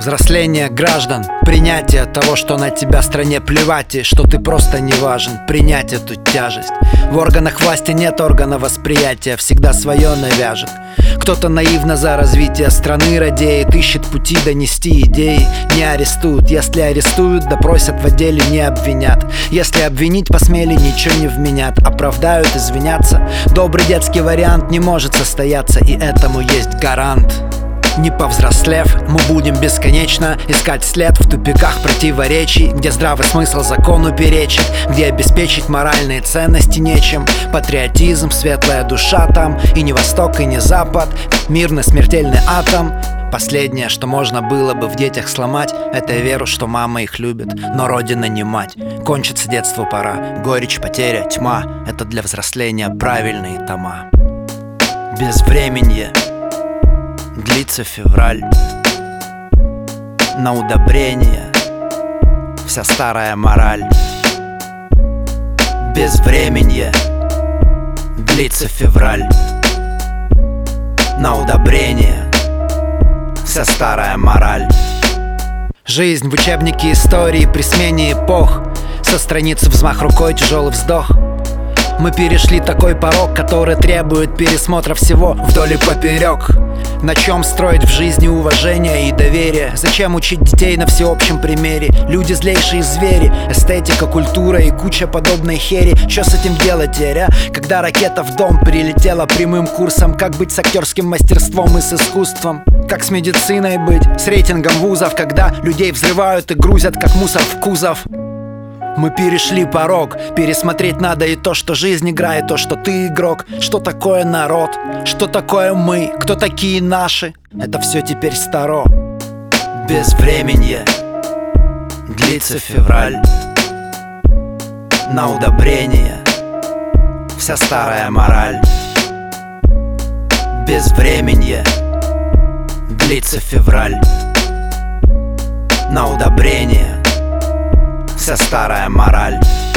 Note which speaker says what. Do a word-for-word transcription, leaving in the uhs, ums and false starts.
Speaker 1: Взросление граждан, принятие того, что на тебя стране плевать, и что ты просто не важен. Принять эту тяжесть. В органах власти нет органа восприятия, всегда свое навяжет. Кто-то наивно за развитие страны радеет, ищет пути донести идеи. Не арестуют, если арестуют, допросят в отделе, не обвинят. Если обвинить посмели, ничего не вменят. Оправдают, извинятся. Добрый детский вариант не может состояться, и этому есть гарант. Не повзрослев, мы будем бесконечно искать след в тупиках противоречий, где здравый смысл закону перечит, где обеспечить моральные ценности нечем. Патриотизм, светлая душа там, и не восток, и не запад, мирный смертельный атом. Последнее, что можно было бы в детях сломать, это веру, что мама их любит, но родина не мать. Кончится детству пора, горечь, потеря, тьма — это для взросления правильные тома. Безвременье. Длится февраль. На удобрение вся старая мораль. Безвременье. Длится февраль. На удобрение вся старая мораль. Жизнь в учебнике истории при смене эпох. Со страницы взмах рукой, тяжелый вздох. Мы перешли такой порог, который требует пересмотра всего вдоль и поперек. На чем строить в жизни уважение и доверие? Зачем учить детей на всеобщем примере? Люди злейшие звери, эстетика, культура и куча подобной хери. Что с этим делать теперь, а? Когда ракета в дом прилетела прямым курсом? Как быть с актерским мастерством и с искусством? Как с медициной быть? С рейтингом вузов, когда людей взрывают и грузят как мусор в кузов? Мы перешли порог, пересмотреть надо и то, что жизнь игра, и то, что ты игрок. Что такое народ, что такое мы, кто такие наши? Это все теперь старо. Безвременье. Длится февраль. На удобрение вся старая мораль. Безвременье. Длится февраль. На удобрение вся старая мораль.